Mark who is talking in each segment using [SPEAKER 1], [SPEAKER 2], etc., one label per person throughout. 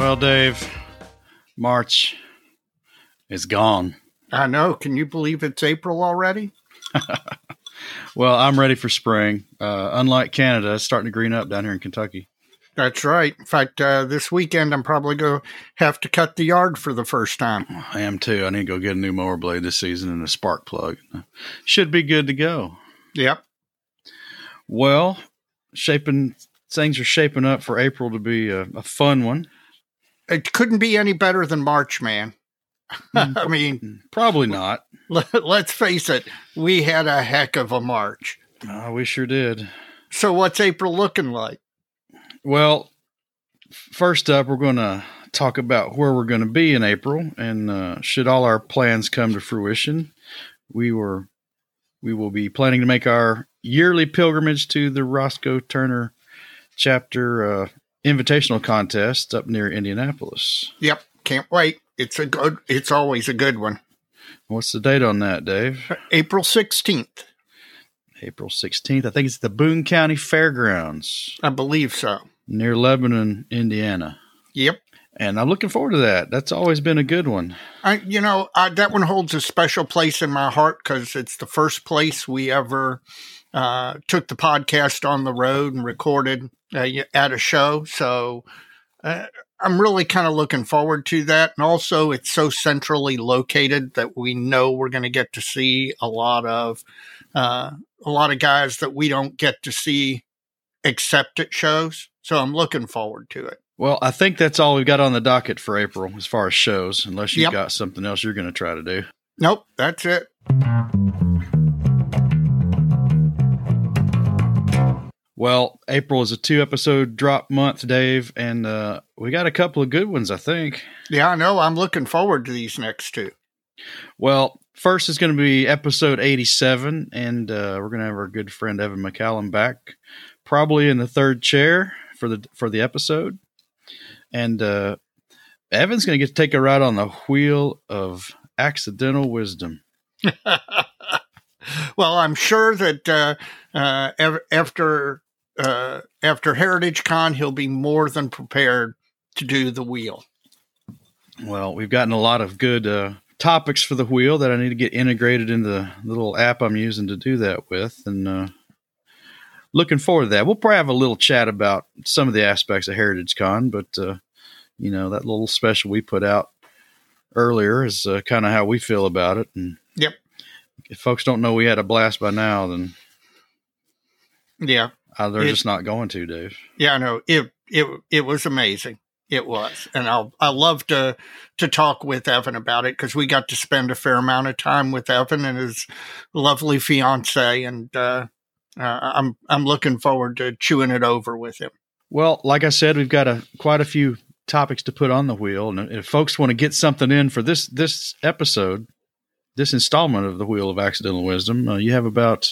[SPEAKER 1] Well, Dave, March is gone.
[SPEAKER 2] I know. Can you believe it's April already?
[SPEAKER 1] Well, I'm ready for spring. Unlike Canada, it's starting to green up down here in Kentucky.
[SPEAKER 2] That's right. In fact, this weekend, I'm probably going to have to cut the yard for the first time.
[SPEAKER 1] I am too. I need to go get a new mower blade this season and a spark plug. Should be good to go.
[SPEAKER 2] Yep.
[SPEAKER 1] Well, things are shaping up for April to be a fun one.
[SPEAKER 2] It couldn't be any better than March, man. I mean,
[SPEAKER 1] probably not.
[SPEAKER 2] Let's face it. We had a heck of a March.
[SPEAKER 1] We sure did.
[SPEAKER 2] So what's April looking like?
[SPEAKER 1] Well, first up, we're going to talk about where we're going to be in April. And should all our plans come to fruition, we will be planning to make our yearly pilgrimage to the Roscoe Turner Chapter Invitational Contest up near Indianapolis.
[SPEAKER 2] Yep. Can't wait. It's always a good one.
[SPEAKER 1] What's the date on that, Dave?
[SPEAKER 2] April 16th.
[SPEAKER 1] April 16th. I think it's the Boone County Fairgrounds.
[SPEAKER 2] I believe so.
[SPEAKER 1] Near Lebanon, Indiana.
[SPEAKER 2] Yep.
[SPEAKER 1] And I'm looking forward to that. That's always been a good one.
[SPEAKER 2] That one holds a special place in my heart because it's the first place we ever took the podcast on the road and recorded at a show. So I'm really kind of looking forward to that. And also it's so centrally located that we know we're going to get to see a lot of guys that we don't get to see except at shows. So I'm looking forward to it.
[SPEAKER 1] Well, I think that's all we've got on the docket for April as far as shows, unless you've got something else you're going to try to do.
[SPEAKER 2] Nope, that's it.
[SPEAKER 1] Well, April is a 2-episode drop month, Dave, and we got a couple of good ones, I think.
[SPEAKER 2] Yeah, I know. I'm looking forward to these next two.
[SPEAKER 1] Well, first is going to be episode 87, and we're going to have our good friend Evan McCallum back, probably in the third chair for the episode. And Evan's going to get to take a ride on the wheel of accidental wisdom.
[SPEAKER 2] Well, I'm sure that after Heritage Con, he'll be more than prepared to do the wheel.
[SPEAKER 1] Well, we've gotten a lot of good topics for the wheel that I need to get integrated into the little app I'm using to do that with. And looking forward to that. We'll probably have a little chat about some of the aspects of Heritage Con, but, that little special we put out earlier is kind of how we feel about it. And
[SPEAKER 2] yep.
[SPEAKER 1] If folks don't know we had a blast by now, then
[SPEAKER 2] yeah,
[SPEAKER 1] they're just not going to, Dave.
[SPEAKER 2] Yeah, no, it was amazing. It was, and I love to talk with Evan about it because we got to spend a fair amount of time with Evan and his lovely fiance, and I'm looking forward to chewing it over with him. Well,
[SPEAKER 1] like I said, we've got quite a few topics to put on the wheel, and if folks want to get something in for this episode, this installment of the Wheel of Accidental Wisdom, you have about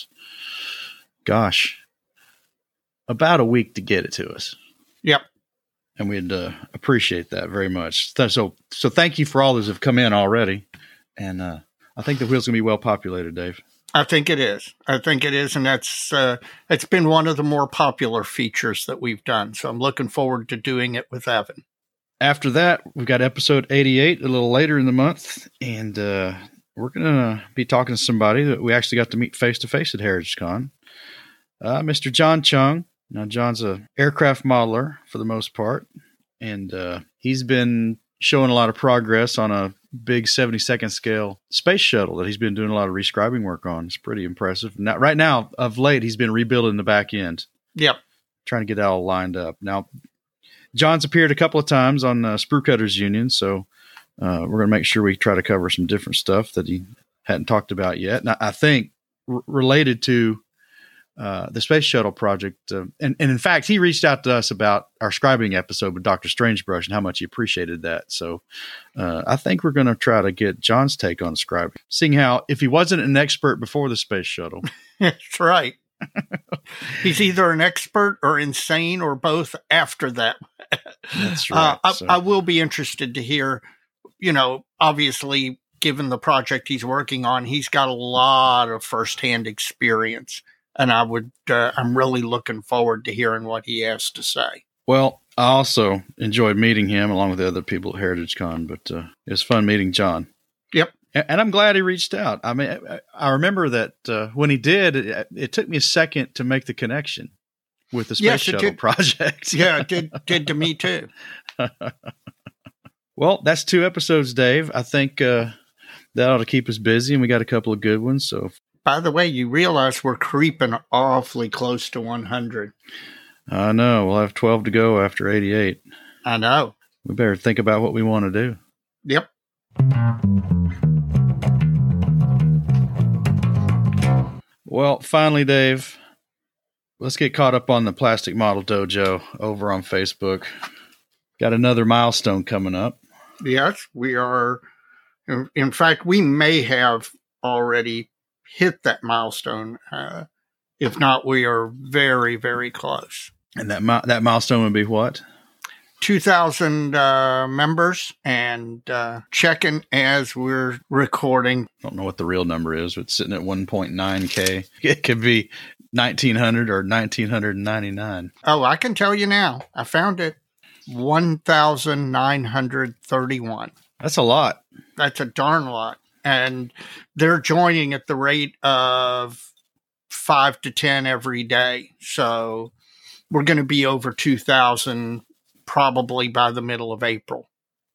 [SPEAKER 1] a week to get it to us.
[SPEAKER 2] Yep.
[SPEAKER 1] And we'd appreciate that very much. So thank you for all those who have come in already. And I think the wheel's going to be well populated, Dave.
[SPEAKER 2] I think it is. And that's it's been one of the more popular features that we've done. So I'm looking forward to doing it with Evan.
[SPEAKER 1] After that, we've got episode 88 a little later in the month. And we're going to be talking to somebody that we actually got to meet face-to-face at Heritage Con. Mr. John Chung. Now, John's an aircraft modeler for the most part, and he's been showing a lot of progress on a big 72nd scale space shuttle that he's been doing a lot of rescribing work on. It's pretty impressive. Now, right now, of late, he's been rebuilding the back end.
[SPEAKER 2] Yep.
[SPEAKER 1] Trying to get that all lined up. Now, John's appeared a couple of times on Sprue Cutters Union, so we're going to make sure we try to cover some different stuff that he hadn't talked about yet. And I think related to the space shuttle project. And in fact, he reached out to us about our scribing episode with Dr. Strangebrush and how much he appreciated that. So I think we're going to try to get John's take on scribing, seeing how if he wasn't an expert before the space shuttle.
[SPEAKER 2] That's right. He's either an expert or insane or both after that.
[SPEAKER 1] That's right.
[SPEAKER 2] I will be interested to hear, obviously, given the project he's working on, he's got a lot of firsthand experience. And I'm really looking forward to hearing what he has to say.
[SPEAKER 1] Well, I also enjoyed meeting him along with the other people at Heritage Con, but it was fun meeting John.
[SPEAKER 2] Yep.
[SPEAKER 1] And I'm glad he reached out. I mean, I remember that when he did, it took me a second to make the connection with the space shuttle project.
[SPEAKER 2] Yeah, it did to me too.
[SPEAKER 1] Well, that's 2 episodes, Dave. I think that ought to keep us busy, and we got a couple of good ones. So,
[SPEAKER 2] by the way, you realize we're creeping awfully close to 100.
[SPEAKER 1] I know. We'll have 12 to go after 88.
[SPEAKER 2] I know.
[SPEAKER 1] We better think about what we want to do.
[SPEAKER 2] Yep.
[SPEAKER 1] Well, finally, Dave, let's get caught up on the Plastic Model Dojo over on Facebook. Got another milestone coming up.
[SPEAKER 2] Yes, we are. In fact, we may have already hit that milestone. If not, we are very, very close.
[SPEAKER 1] And that milestone would be what?
[SPEAKER 2] 2,000 members, and checking as we're recording.
[SPEAKER 1] I don't know what the real number is. It's sitting at 1.9K. It could be 1,900 or 1,999.
[SPEAKER 2] Oh, I can tell you now. I found it. 1,931.
[SPEAKER 1] That's a lot.
[SPEAKER 2] That's a darn lot. And they're joining at the rate of 5 to 10 every day. So we're going to be over 2,000 probably by the middle of April.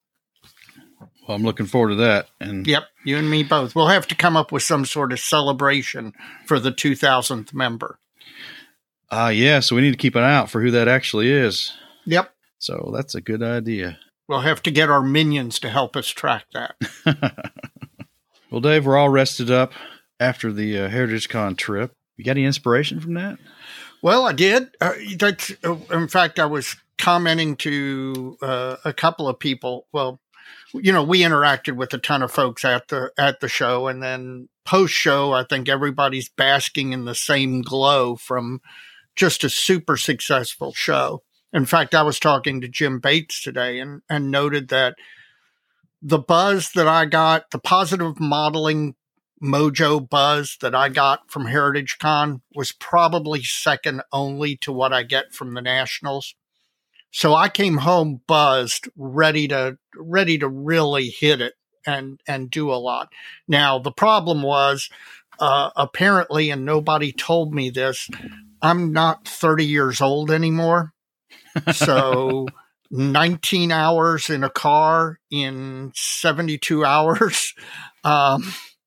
[SPEAKER 1] Well, I'm looking forward to that. And
[SPEAKER 2] yep, you and me both. We'll have to come up with some sort of celebration for the 2,000th member.
[SPEAKER 1] Yeah, so we need to keep an eye out for who that actually is.
[SPEAKER 2] Yep.
[SPEAKER 1] So that's a good idea.
[SPEAKER 2] We'll have to get our minions to help us track that.
[SPEAKER 1] Well, Dave, we're all rested up after the Heritage Con trip. You got any inspiration from that?
[SPEAKER 2] Well, I did. In fact, I was commenting to a couple of people. Well, you know, we interacted with a ton of folks at the show, and then post show, I think everybody's basking in the same glow from just a super successful show. In fact, I was talking to Jim Bates today and noted that the buzz that I got, the positive modeling mojo buzz that I got from Heritage Con was probably second only to what I get from the Nationals. So I came home buzzed, ready to really hit it and do a lot. Now, the problem was, apparently, and nobody told me this, I'm not 30 years old anymore. So 19 hours in a car in 72 hours. I'm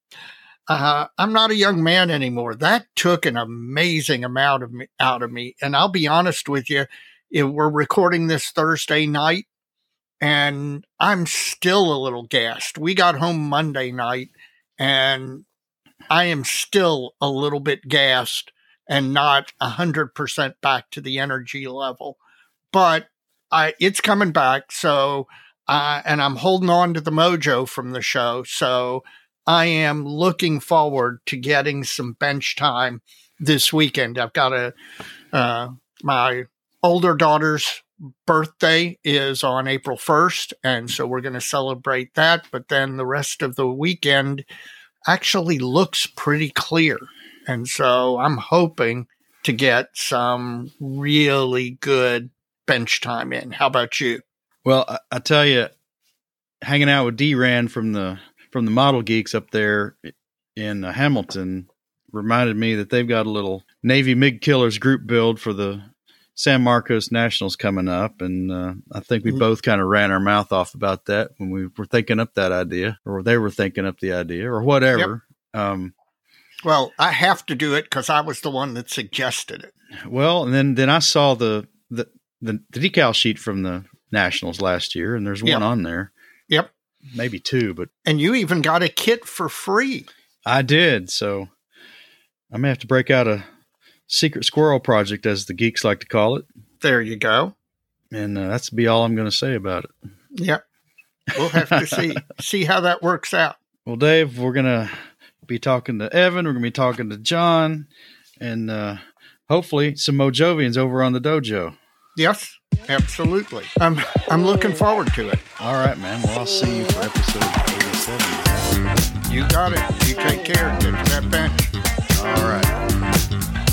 [SPEAKER 2] not a young man anymore. That took an amazing amount out of me. And I'll be honest with you, we're recording this Thursday night, and I'm still a little gassed. We got home Monday night, and I am still a little bit gassed and not 100% back to the energy level. But it's coming back, so and I'm holding on to the mojo from the show. So I am looking forward to getting some bench time this weekend. I've got my older daughter's birthday is on April 1st, and so we're going to celebrate that. But then the rest of the weekend actually looks pretty clear, and so I'm hoping to get some really good bench time in. How about you?
[SPEAKER 1] Well, I tell you, hanging out with D-Ran from the Model Geeks up there in Hamilton reminded me that they've got a little Navy MiG Killers group build for the San Marcos Nationals coming up, and I think we both kind of ran our mouth off about that when we were thinking up that idea, or they were thinking up the idea, or whatever. Yep.
[SPEAKER 2] Well, I have to do it because I was the one that suggested it.
[SPEAKER 1] Well, and then I saw the decal sheet from the Nationals last year, and there's one on there.
[SPEAKER 2] Yep.
[SPEAKER 1] Maybe 2, but.
[SPEAKER 2] And you even got a kit for free.
[SPEAKER 1] I did. So I may have to break out a secret squirrel project, as the geeks like to call it.
[SPEAKER 2] There you go.
[SPEAKER 1] And that's be all I'm going to say about it.
[SPEAKER 2] Yep. We'll have to see how that works out.
[SPEAKER 1] Well, Dave, we're going to be talking to Evan. We're going to be talking to John, and hopefully some Mojovians over on the dojo.
[SPEAKER 2] Yes, absolutely. I'm looking forward to it.
[SPEAKER 1] All right, man. Well, I'll see you for episode 87.
[SPEAKER 2] You got it. You take care. Get to that bench.
[SPEAKER 1] All right.